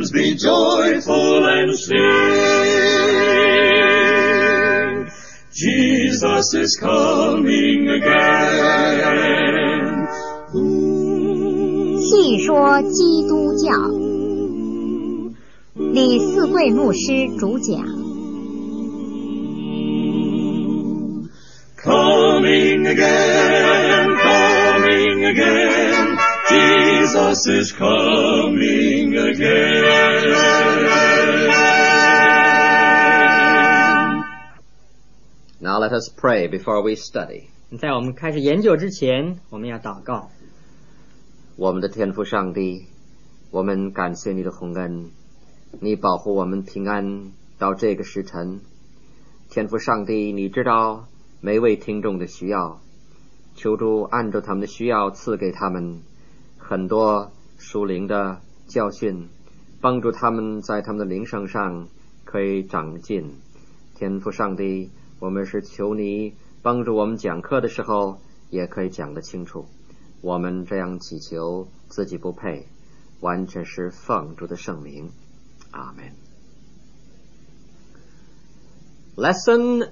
arms, be joyful and sing. Jesus is coming again. 细说基督教，李四贵牧师主讲。 Coming again, coming again, Jesus is coming again. Now let us pray before we study. 在我们开始研究之前，我们要祷告。 我们的天父上帝，我们感谢你的宏恩，你保护我们平安到这个时辰。天父上帝，你知道每位听众的需要，求主按照他们的需要赐给他们很多属灵的教训，帮助他们在他们的灵生上可以长进。天父上帝，我们是求你帮助我们讲课的时候也可以讲得清楚。我们这样祈求，自己不配，完全是奉主的圣名。阿们。Lesson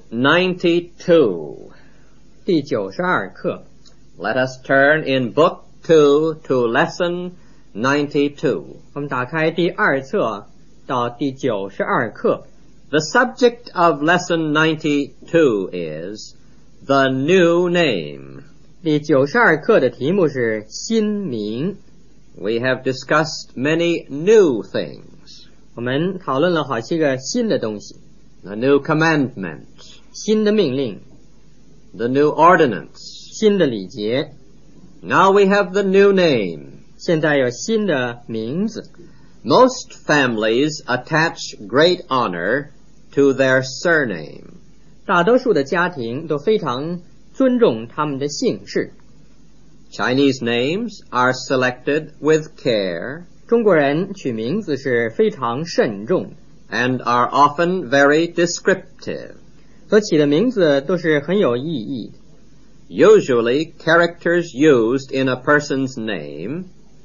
92. 第92课。 Let us turn in Book 2 to Lesson 92. 我们打开第二册到第92课。 The subject of Lesson 92 is the new name. 第92课的题目是新名。 We have discussed many new things. 我们讨论了好些个新的东西。 A new commandment. 新的命令。 The new ordinance. 新的礼节。 Now we have the new name. 现在有新的名字。 Most families attach great honor to their surname. 大多数的家庭都非常尊重他们的姓氏。 Chinese names are selected with care. 中国人取名字是非常慎重 and are often very descriptive. 所起的名字都是很有意义。 Usually, characters used in a person's name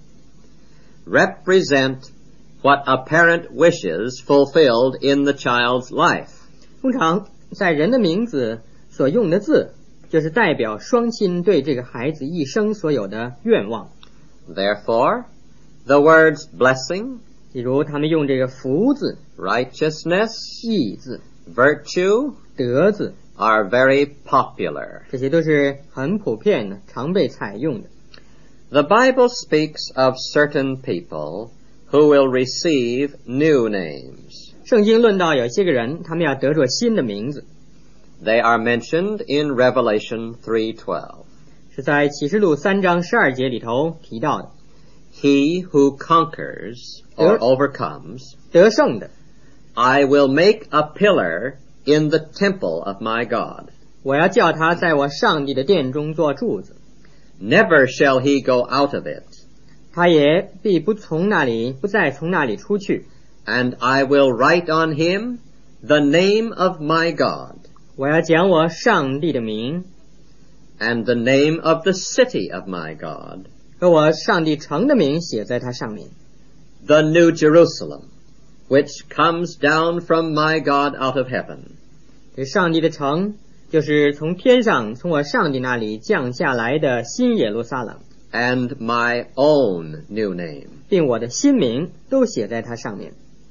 represent what a parent wishes fulfilled in the child's life. 通常在人的名字所用的字，就是代表双亲对这个孩子一生所有的愿望。 Therefore, the words blessing, 比如他们用这个福字、 righteousness, 义字、 virtue, 德字， are very popular. 这些都是很普遍的，常被采用的。 The Bible speaks of certain people who will receive new names. 圣经论到有些个人，他们要得着新的名字， They are mentioned in Revelation 3:12. 是在启示录3章12节里头提到的。 He who conquers or overcomes, 得胜的， I will make a pillar in the temple of my God. 我要叫他在我上帝的殿中做柱子， Never shall he go out of it. 他也必不再从那里出去。 And I will write on him the name of my God, 我要将我上帝的名 and the name of the city of my God, 和我上帝城的名写在它上面。 the New Jerusalem, which comes down from my God out of heaven. 这上帝的城，就是从天上从我上帝那里降下来的新耶路撒冷， And my own new name. 并我的新名都写在它上面。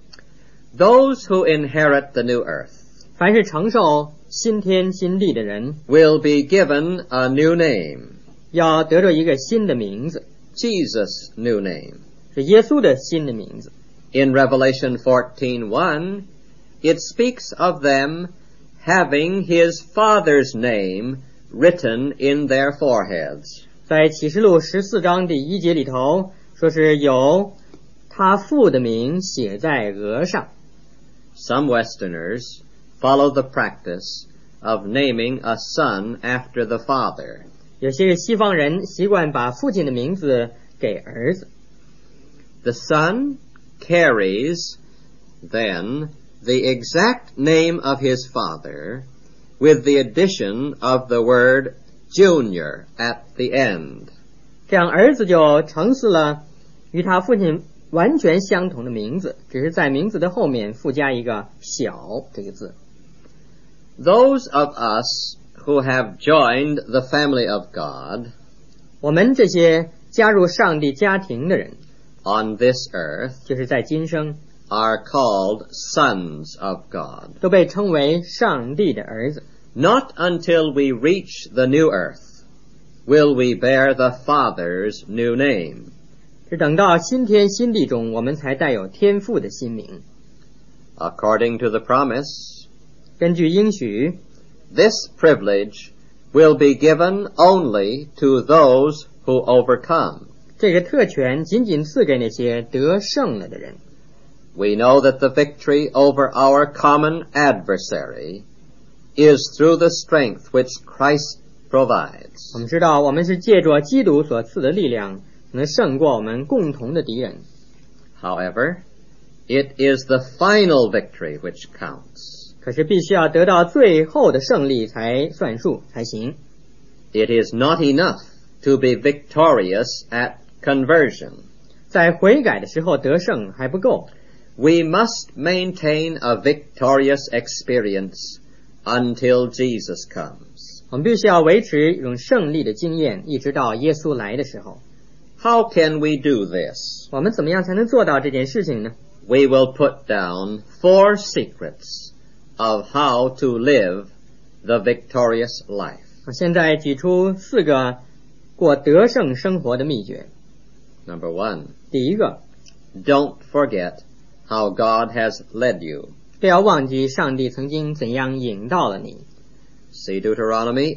Those who inherit the new earth 凡是承受新天新地的人， will be given a new name, 要得着一个新的名字， Jesus' new name. 是耶稣的新的名字。 In Revelation 14:1, it speaks of them having his Father's name written in their foreheads. 在启示录14章第1节里头，说是有他父的名写在额上。 Some Westerners follow the practice of naming a son after the father. 有些个西方人习惯把父亲的名字给儿子。 The son carries, then, the exact name of his father with the addition of the word junior at the end. 这样儿子就承袭了与他父亲完全相同的名字，只是在名字的后面附加一个小这个字。 Those of us who have joined the family of God 我们这些加入上帝家庭的人 on this earth 就是在今生 are called sons of God. 都被称为上帝的儿子。 Not until we reach the new earth will we bear the Father's new name. 是等到新天新地中，我们才带有天父的新名。 According to the promise, 根据应许， this privilege will be given only to those who overcome. 这个特权仅仅赐给那些得胜了的人。 We know that the victory over our common adversary is through the strength which Christ provides. 我们知道，我们是借着基督所赐的力量，能胜过我们共同的敌人。 However, it is the final victory which counts. 可是必须要得到最后的胜利才算数才行。 It is not enough to be victorious at conversion. 在悔改的时候得胜还不够， We must maintain a victorious experience until Jesus comes. 我们必须要维持一种胜利的经验，一直到耶稣来的时候。 How can we do this? 我们怎么样才能做到这件事情呢？ We will put down 4 secrets of how to live the victorious life. 现在举出4个过得胜生活的秘诀。 Number 1, 第一个， don't forget how God has led you. 不要忘记上帝曾经怎样引导了你。 See Deuteronomy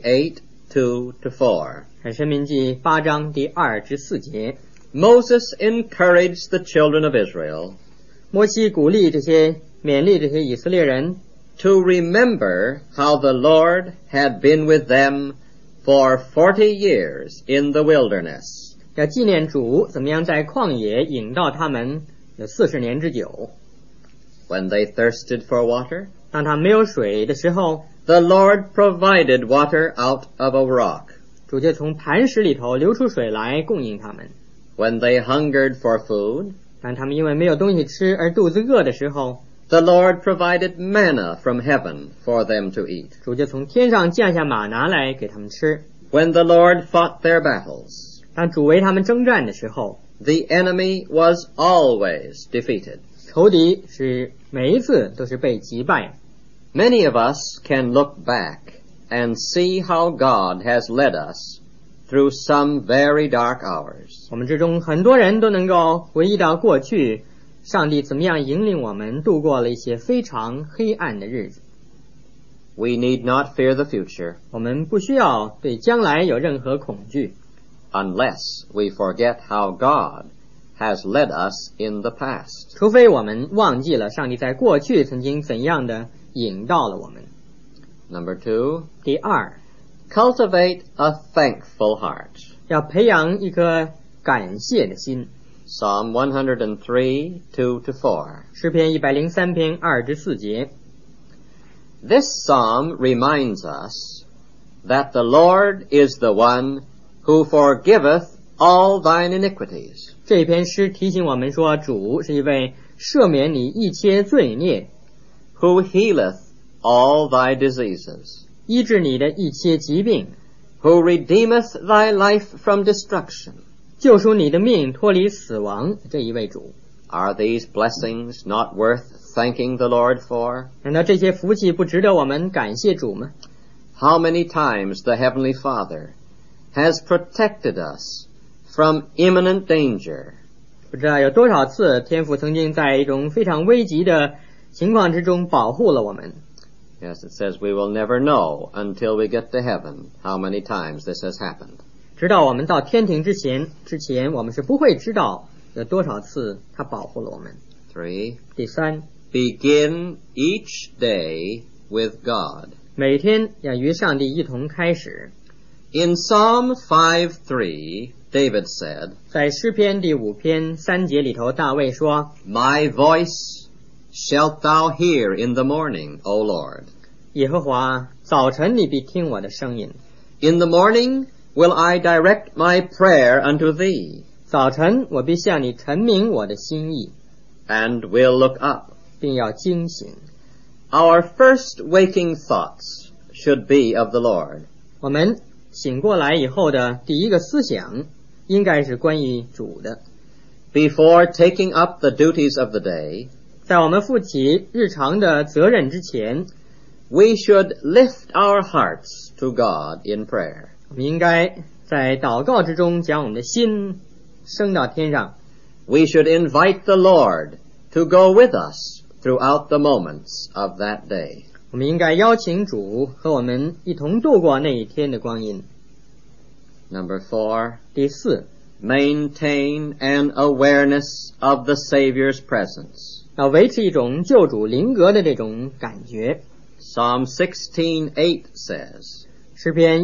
8:2-4. 看申命记8章第2至4节， Moses encouraged the children of Israel 摩西鼓励勉励这些以色列人 to remember how the Lord had been with them for 40 years in the wilderness. 要纪念主怎么样在旷野引导他们有40年之久。 When they thirsted for water, 当他没有水的时候， the Lord provided water out of a rock. 主就从磐石里头流出水来供应他们。 When they hungered for food, 当他们因为没有东西吃而肚子饿的时候， the Lord provided manna from heaven for them to eat. 主就从天上降下玛拿来给他们吃。 When the Lord fought their battles, 当主为他们征战的时候， the enemy was always defeated. 仇敌是每一次都是被击败。 Many of us can look back and see how God has led us through some very dark hours. 我们之中很多人都能够回忆到过去，上帝怎么样引领我们度过了一些非常黑暗的日子。 We need not fear the future 我们不需要对将来有任何恐惧， unless we forget how God has led us in the past. 除非我们忘记了上帝在过去曾经怎样的引导了我们。 Number 2, 第二， cultivate a thankful heart. 要培养一颗感谢的心。 Psalm 103:2-4. 诗篇103篇2至4节， This psalm reminds us that the Lord is the one who forgiveth all thine iniquities. 这篇诗提醒我们说，主是一位赦免你一切罪孽， who healeth all thy diseases, 医治你的一切疾病， who redeemeth thy life from destruction. 救赎你的命脱离死亡，这一位主。 Are these blessings not worth thanking the Lord for? 难道这些福气不值得我们感谢主吗？ How many times the Heavenly Father has protected us from imminent danger, 不知道有多少次天父曾经在一种非常危急的情况之中保护了我们。 Yes, it says we will never know until we get to heaven how many times this has happened. 直到我们到天庭之前，我们是不会知道有多少次他保护了我们。 3. 第三， Begin each day with God. 每天要与上帝一同开始。 In Psalm 5:3, David said, 在诗篇第5篇3节里头，大卫说， My voice shalt thou hear in the morning, O Lord. 耶和华，早晨你必听我的声音。 In the morning will I direct my prayer unto thee. 早晨我必向你陈明我的心意， and will look up. 并要惊醒。 Our first waking thoughts should be of the Lord. 我们醒过来以后的第一个思想应该是关于主的。 Before taking up the duties of the day, 在我们负起日常的责任之前， we should lift our hearts to God in prayer. 我们应该在祷告之中将我们的心升到天上。 We should invite the Lord to go with us throughout the moments of that day. 我们应该邀请主和我们一同度过那一天的光阴。 Number 4, 第四， maintain an awareness of the Savior's presence. 要维持一种救主临格的这种感觉。 Psalm 16:8 says, 诗篇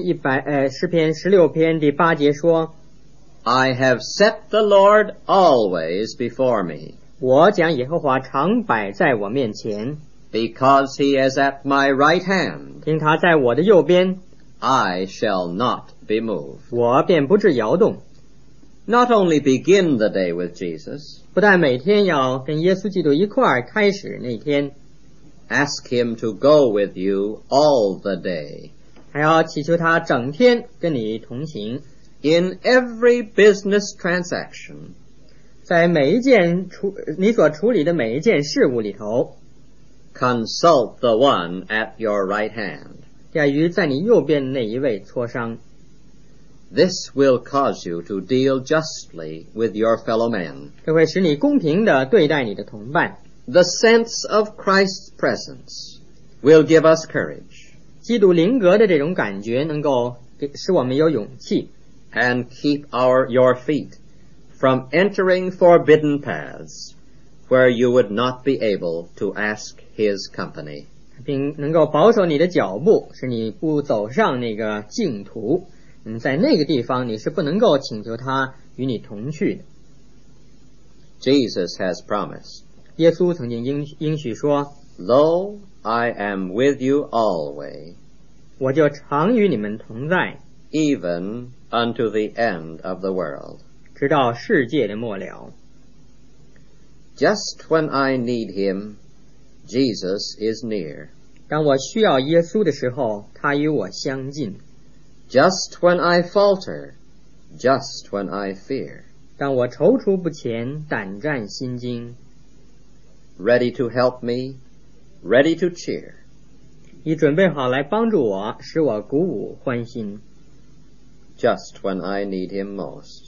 16篇第8节说， I have set the Lord always before me, 我将耶和华常摆在我面前， because he is at my right hand, 因他在我的右边， I shall not be moved. 我便不致摇动。 Not only begin the day with Jesus, 不但每天要跟耶稣基督一块儿开始那天， ask him to go with you all the day. 还要祈求他整天跟你同行。 In every business transaction, 在每一件你所处理的每一件事物里头， consult the one at your right hand. 要与在你右边的那一位磋商。 This will cause you to deal justly with your fellow man. 这会使你公平地对待你的同伴。 The sense of Christ's presence will give us courage 基督临格的这种感觉能够使我们有勇气， and keep your feet from entering forbidden paths where you would not be able to ask his company. 并能够保守你的脚步，使你不走上那个净途。在那个地方你是不能够请求他与你同去的。 Jesus has promised, 耶稣曾经应许说， Lo, I am with you always, 我就常与你们同在， even unto the end of the world. 直到世界的末了。 Just when I need him, Jesus is near. 当我需要耶稣的时候，他与我相近。 Just when I falter, just when I fear. 当我踌躇不前，胆战心惊， Ready to help me, ready to cheer. 已准备好来帮助我，使我鼓舞欢心。 Just when I need him most.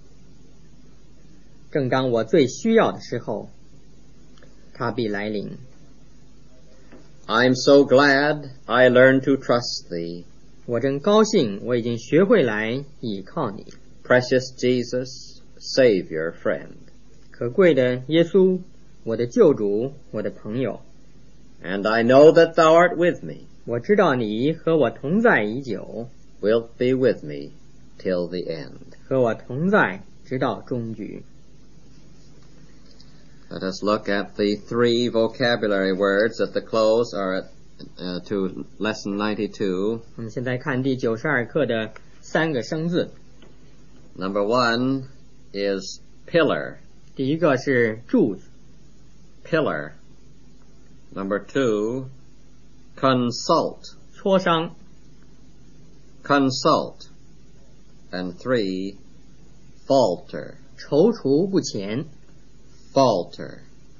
正当我最需要的时候，他必来临。 I'm so glad I learned to trust thee, 我真高兴，我已经学会来倚靠你， precious Jesus, Savior, friend. 可贵的耶稣，我的救主，我的朋友。 And I know that thou art with me, 我知道你和我同在已久， wilt be with me till the end. 和我同在直到终局。 Let us look at the 3 vocabulary words at the close are to lesson 92. 我们现在看第92课的3个生字。 Number 1 is pillar, 第一个是柱子， pillar. Number 2, consult, 磋商。 consult. And 3, falter, 踌躇不前。 falter.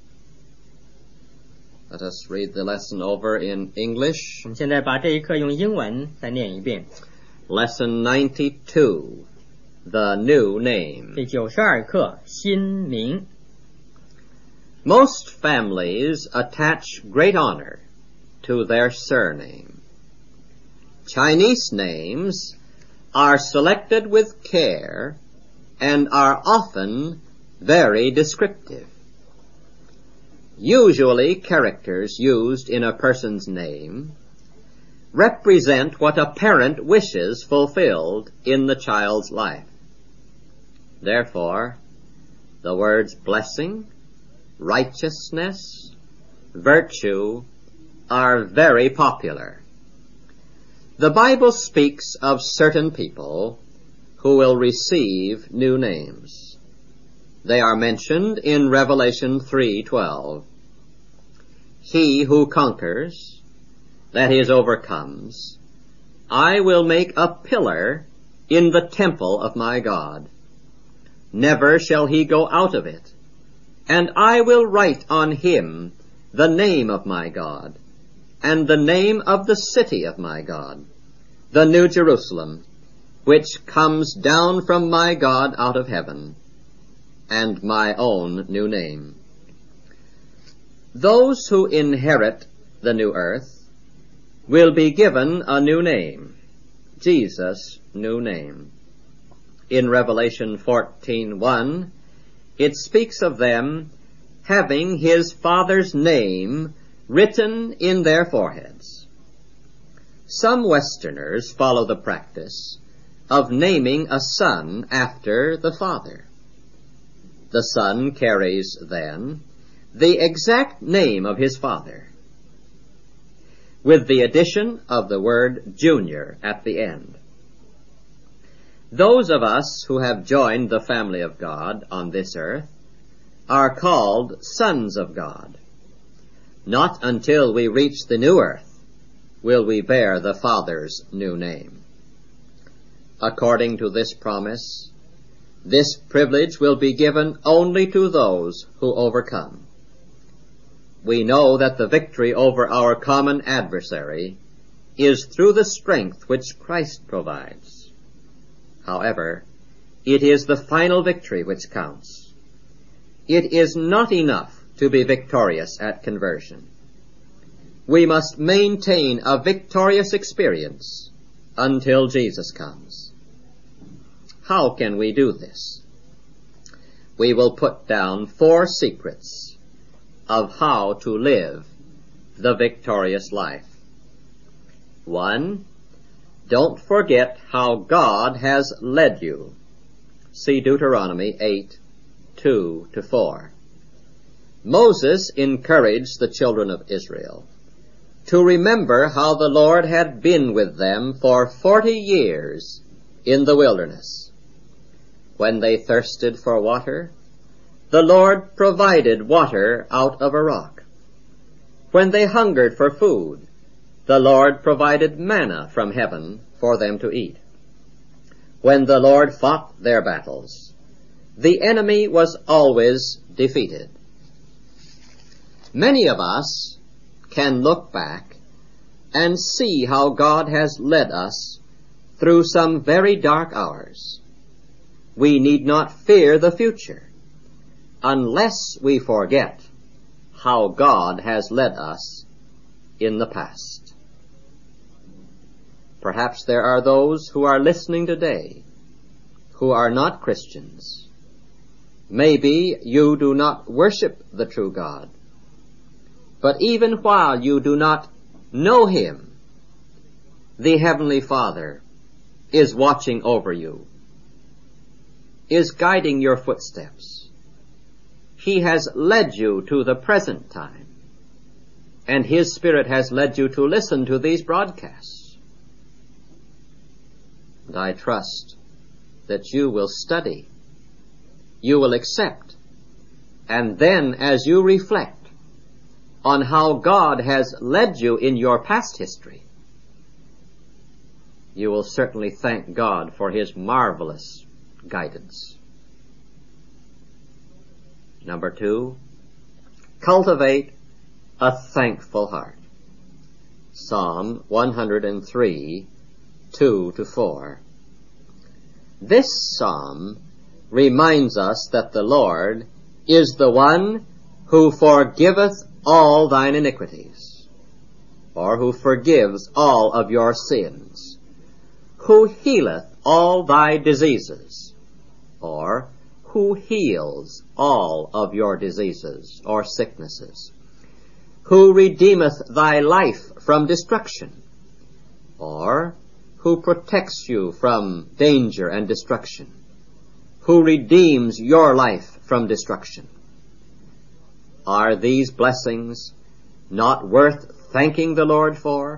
Let us read the lesson over in English. 我们现在把这一课用英文再念一遍。 Lesson 92, the new name. 第92课新名。 Most families attach great honor to their surname. Chinese names are selected with care and are often very descriptive. Usually, characters used in a person's name represent what a parent wishes fulfilled in the child's life. Therefore, the words blessing, righteousness, virtue are very popular. The Bible speaks of certain people who will receive new names. They are mentioned in Revelation 3:12. He who conquers, that is, overcomes, I will make a pillar in the temple of my God. Never shall he go out of it. And I will write on him the name of my God, and the name of the city of my God, the New Jerusalem, which comes down from my God out of heaven, and my own new name. Those who inherit the new earth will be given a new name, Jesus' new name. In Revelation 14:1, it speaks of them having his Father's name written in their foreheads. Some Westerners follow the practice of naming a son after the father. The son carries, then, the exact name of his father, with the addition of the word junior at the end. Those of us who have joined the family of God on this earth are called sons of God. Not until we reach the new earth will we bear the Father's new name. According to this promise, this privilege will be given only to those who overcome. We know that the victory over our common adversary is through the strength which Christ provides. However, it is the final victory which counts. It is not enough to be victorious at conversion. We must maintain a victorious experience until Jesus comes. How can we do this? We will put down 4 secrets of how to live the victorious life. 1, don't forget how God has led you. See Deuteronomy 8:2-4. Moses encouraged the children of Israel to remember how the Lord had been with them for 40 years in the wilderness. When they thirsted for water, the Lord provided water out of a rock. When they hungered for food, the Lord provided manna from heaven for them to eat. When the Lord fought their battles, the enemy was always defeated. Many of us can look back and see how God has led us through some very dark hours. We need not fear the future unless we forget how God has led us in the past. Perhaps there are those who are listening today who are not Christians. Maybe you do not worship the true God. But even while you do not know Him, the Heavenly Father is watching over you, is guiding your footsteps. He has led you to the present time, and His Spirit has led you to listen to these broadcasts. And I trust that you will study, you will accept, and then as you reflect on how God has led you in your past history, you will certainly thank God for His marvelous guidance. Number 2, cultivate a thankful heart. Psalm 103:2-4. This psalm reminds us that the Lord is the one who forgiveth all thine iniquities, or who forgives all of your sins, who healeth all thy diseases, or who heals all of your diseases or sicknesses, who redeemeth thy life from destruction, or who protects you from danger and destruction, who redeems your life from destruction. Are these blessings not worth thanking the Lord for?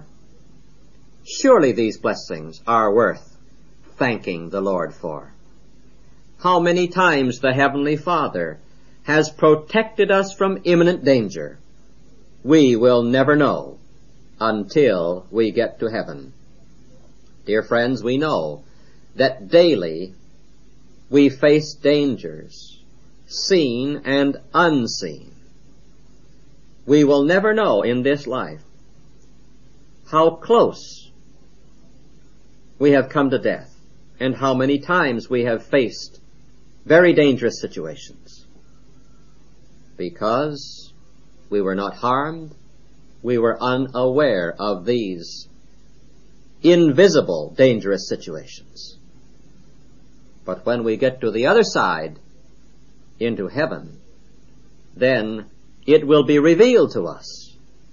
Surely these blessings are worth thanking the Lord for. how many times the Heavenly Father has protected us from imminent danger, we will never know until we get to heaven. Dear friends, we know that daily we face dangers, seen and unseen. We will never know in this life how close we have come to death and how many times we have faced very dangerous situations. Because we were not harmed, we were unaware of these invisible dangerous situations. But when we get to the other side, into heaven, then it will be revealed to us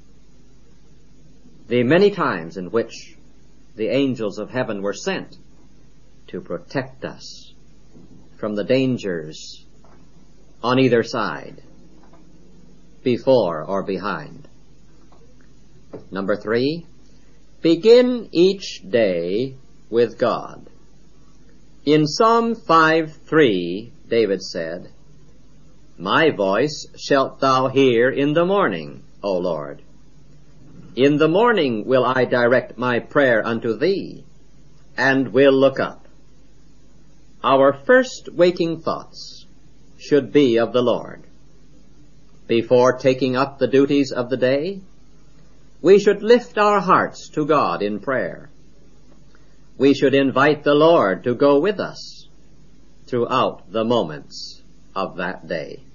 the many times in which the angels of heaven were sent to protect us from the dangers on either side, before or behind. Number 3, begin each day with God. In Psalm 5:3, David said, "My voice shalt thou hear in the morning, O Lord. In the morning will I direct my prayer unto thee, and will look up." Our first waking thoughts should be of the Lord. Before taking up the duties of the day, we should lift our hearts to God in prayer. We should invite the Lord to go with us throughout the moments of that day.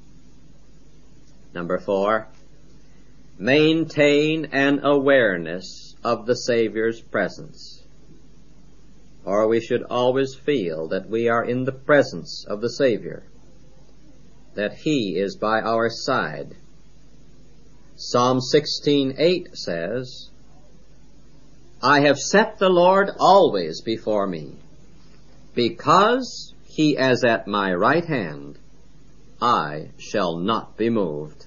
Number 4, maintain an awareness of the Savior's presence. Or we should always feel that we are in the presence of the Savior, that He is by our side. Psalm 16:8 says, "I have set the Lord always before me. Because He is at my right hand, I shall not be moved."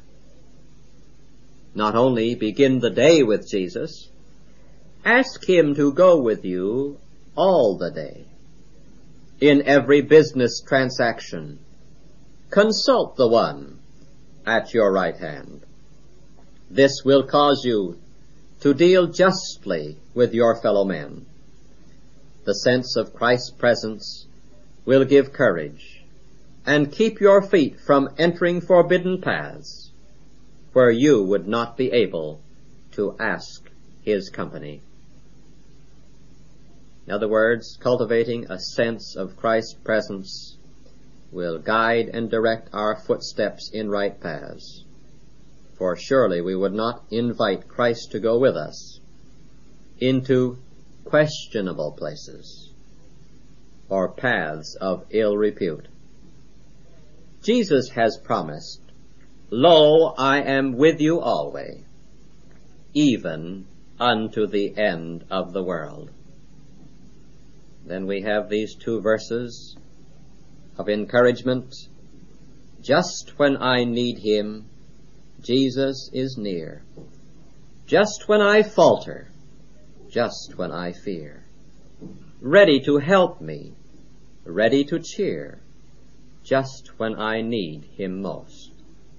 Not only begin the day with Jesus, ask Him to go with you all the day. In every business transaction, consult the one at your right hand. This will cause you to deal justly with your fellow men. The sense of Christ's presence will give courage and keep your feet from entering forbidden paths where you would not be able to ask His company. In other words, cultivating a sense of Christ's presence will guide and direct our footsteps in right paths. For surely we would not invite Christ to go with us into questionable places or paths of ill repute. Jesus has promised, "Lo, I am with you always, even unto the end of the world." Then we have these 2 verses of encouragement. Just when I need Him, Jesus is near. Just when I falter, just when I fear, ready to help me, ready to cheer, just when I need Him most.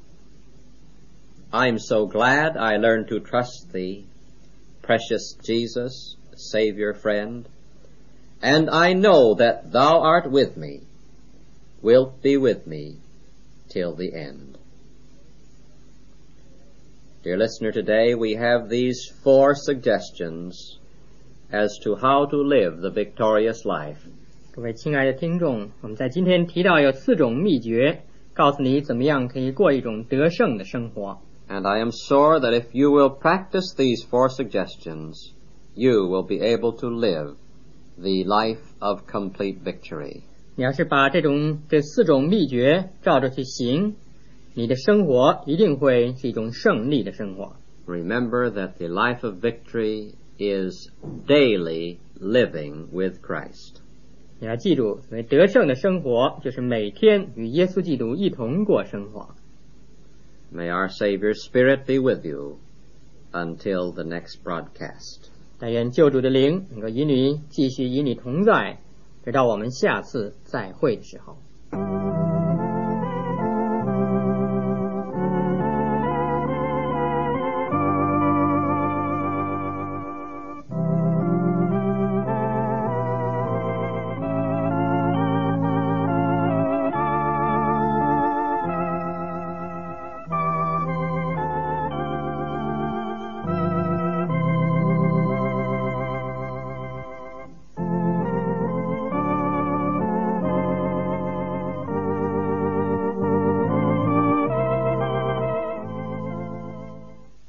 I'm so glad I learned to trust Thee, precious Jesus, Savior friend, and I know that Thou art with me, wilt be with me till the end. Dear listener, today we have these 4 suggestions as to how to live the victorious life. 各位亲爱的听众，我们在今天提到有4种秘诀，告诉你怎么样可以过一种得胜的生活。 And I am sure that if you will practice these 4 suggestions, you will be able to live the life of complete victory. 你要是把这4种秘诀照着去行，你的生活一定会是一种胜利的生活。 Remember that the life of victory is daily living with Christ. 你要记住，所谓得胜的生活就是每天与耶稣基督一同过生活。 May our Savior's Spirit be with you until the next broadcast. 但愿救主的灵能够与你继续与你同在，直到我们下次再会的时候。